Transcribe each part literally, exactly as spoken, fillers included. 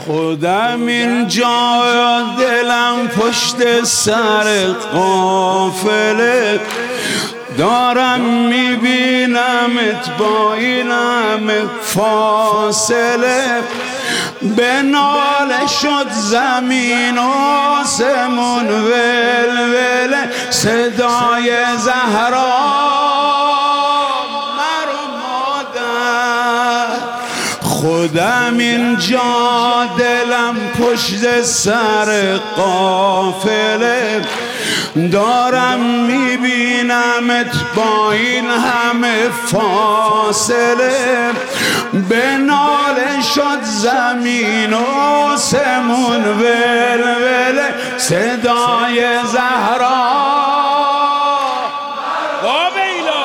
خودم اینجا دلم پشت سر قافله، دارم میبینمت با این همه فاصله. به ناله شد زمین و آسمون ولوله، صدای زهرا مرو مادر. خودم اینجا دلم پشت سر قافله، دارم میبینمت با این همه فاصله. به ناله شد زمین و آسمون ولوله، صدای زهرا وا ویلا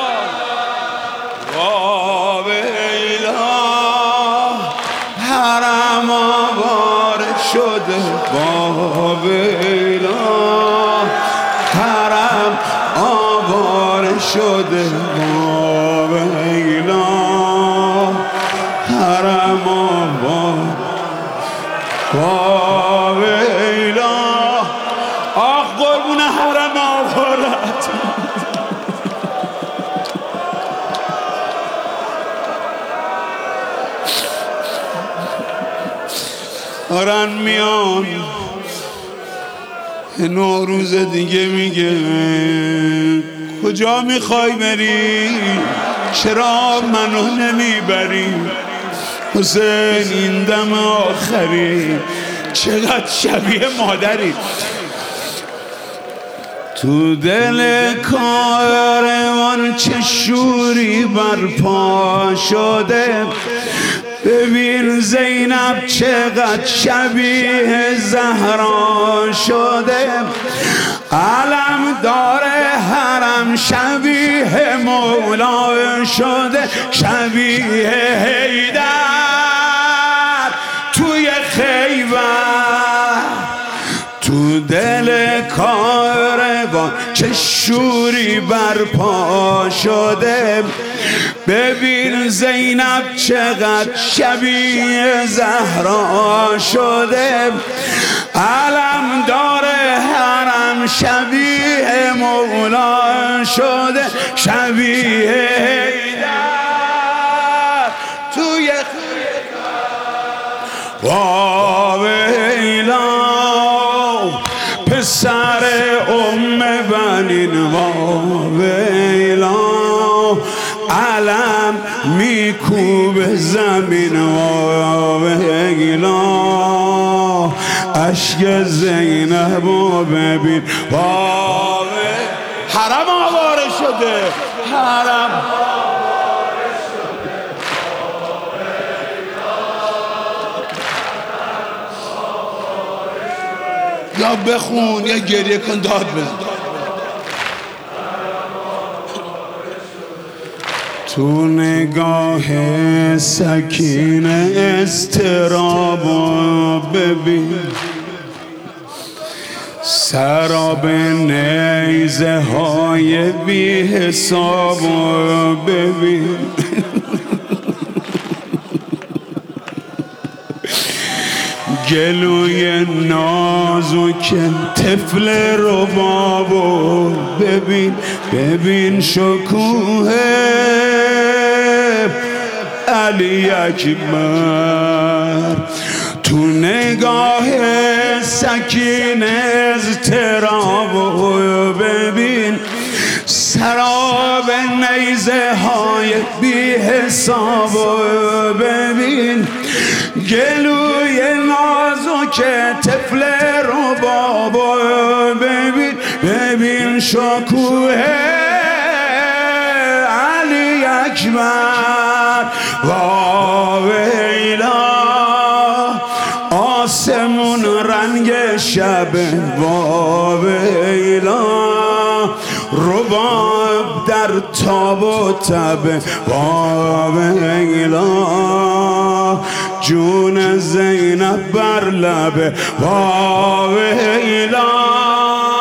وا ویلا، حرم آواره شده وا ویلا، حرم آواره شده وا ویلا، حرم آواره وا ویلا. آخ قربون حرم آوارت. دارن میان نوروز دیگه، میگه کجا میخوای بری؟ چرا منو نمیبری؟ حسین این دم آخری چقدر شبیه مادری. تو دل کاروان چه شوری برپا شده، ببین زینب چقدر شبیه زهرا شده. علم داره حرم شبیه مولا شده، شبیه حیدر توی خیبر. تو دل کاروان چه شوری برپا شده، ببین زینب چقدر شبیه زهرا شده. علم داره حرم شبیه مولا شده، شبیه حیدر توی وا ویلا. پسر ام بنین وا ویلا، علم میکوب زمین وا ویلا. عشق زینب و ببین وا ویلا، حرم آواره شده، حرم یا بخون یا گریه کن داد بزن. تو نگاه سکینه استرابو ببین، سراب نیزه های بی حسابو ببین. گلوی نازک طفل ربابو ببین، ببین شکوه علی اکبر. تو نگاه سکینه اضطرابو ببین، سراب نیزه های بی حسابو ببین. گلوی نازک طفل ربابو ببین، ببین شکوه علی اکبر وا ویلا. آسمون رنگ شب وا ویلا، رباب در تاب و تب وا ویلا. جون زینب بر لب وا ویلا.